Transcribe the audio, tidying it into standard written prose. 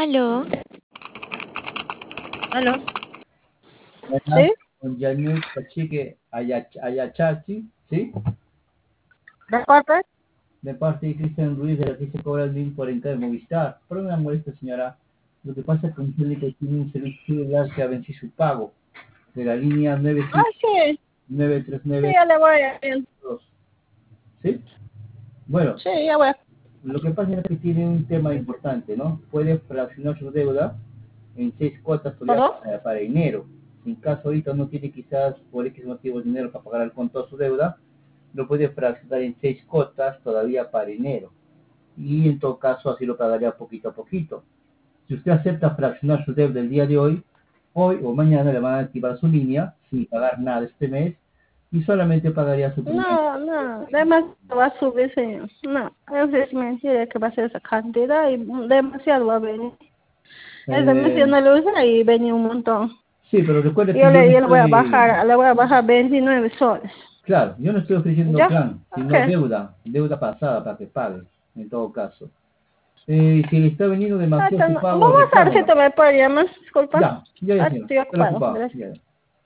Aló, ¿Aló? Buenas, ¿Sí? con Janet Cachique Ayachachi, ¿sí? ¿De parte? De parte de Cristian Ruiz, de la que se cobra el link por entrar en Movistar. Pero una molesta, señora. Lo que pasa es que un técnico tiene un servicio celular que ha vencido su pago de la línea Ah, sí. Sí, 93932, ya le voy a ir. ¿sí? Bueno, Sí, ya voy a... lo que pasa es que tiene un tema importante, ¿no? Puede fraccionar su deuda en 6 cuotas todavía ¿Perdón? para enero. Si en caso ahorita no tiene quizás por X motivos dinero para pagar al contado su deuda, lo puede fraccionar en 6 cuotas todavía para enero. Y en todo caso así lo pagaría poquito a poquito. Si usted acepta fraccionar su deuda el día de hoy o mañana le van a activar su línea sin pagar nada este mes y solamente pagaría su primer. No, no, demasiado va a subir, señor. No, es mentira que va a ser esa cantidad y demasiado va a venir. Es demasiado, Eh, no lo usa y venía un montón. sí, pero recuerde que Yo yo no le voy a estoy, bajar, le voy a bajar 29 soles. claro, yo no estoy ofreciendo ¿Ya? plan, sino Ok. deuda pasada para que pague, en todo caso. Si le está veniendo demasiado su Vamos pago, a ver si reclámelo. te voy a poder llamar, disculpa. Ya, ya, Ah, señor, estoy estoy ocupado, ocupado. gracias. Ya, ya.